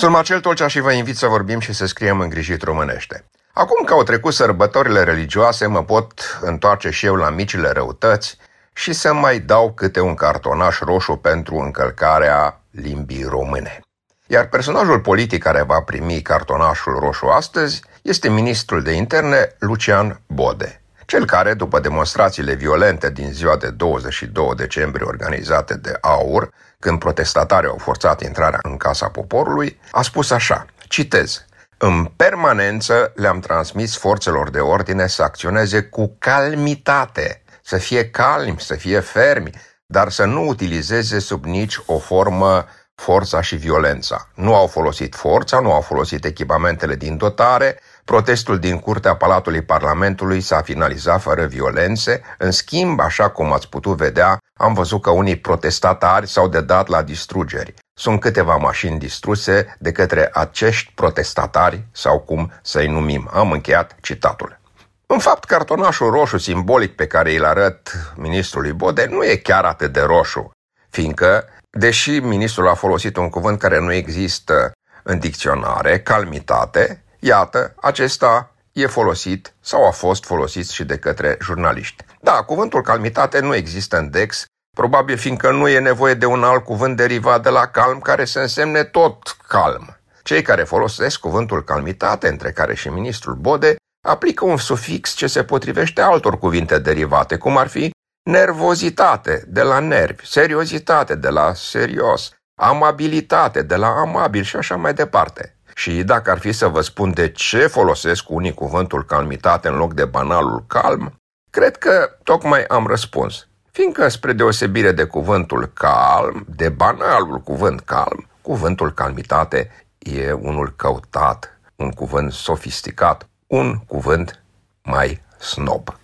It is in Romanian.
Sunt Marcel Tolcea și vă invit să vorbim și să scriem îngrijit românește. Acum că au trecut sărbătorile religioase, mă pot întoarce și eu la micile răutăți și să mai dau câte un cartonaș roșu pentru încălcarea limbii române. Iar personajul politic care va primi cartonașul roșu astăzi este ministrul de interne Lucian Bode, cel care, după demonstrațiile violente din ziua de 22 decembrie organizate de AUR, când protestatarii au forțat intrarea în Casa Poporului, a spus așa, citez: "În permanență le-am transmis forțelor de ordine să acționeze cu calmitate, să fie calmi, să fie fermi, dar să nu utilizeze sub nici o formă forța și violența. Nu au folosit forța, nu au folosit echipamentele din dotare, protestul din curtea Palatului Parlamentului s-a finalizat fără violențe. În schimb, așa cum ați putut vedea, am văzut că unii protestatari s-au dedat la distrugeri. Sunt câteva mașini distruse de către acești protestatari, sau cum să-i numim." Am încheiat citatul. În fapt, cartonașul roșu simbolic pe care îl arăt ministrului Bode nu e chiar atât de roșu, fiindcă, deși ministrul a folosit un cuvânt care nu există în dicționare, calmitate, iată, acesta e folosit sau a fost folosit și de către jurnaliști. Da, cuvântul calmitate nu există în Dex, probabil fiindcă nu e nevoie de un alt cuvânt derivat de la calm care să însemne tot calm. Cei care folosesc cuvântul calmitate, între care și ministrul Bode, aplică un sufix ce se potrivește altor cuvinte derivate, cum ar fi nervozitate, de la nervi, seriozitate, de la serios, amabilitate, de la amabil și așa mai departe. Și dacă ar fi să vă spun de ce folosesc unii cuvântul calmitate în loc de banalul calm, cred că tocmai am răspuns. Fiindcă, spre deosebire de cuvântul calm, de banalul cuvânt calm, cuvântul calmitate e unul căutat, un cuvânt sofisticat, un cuvânt mai snob.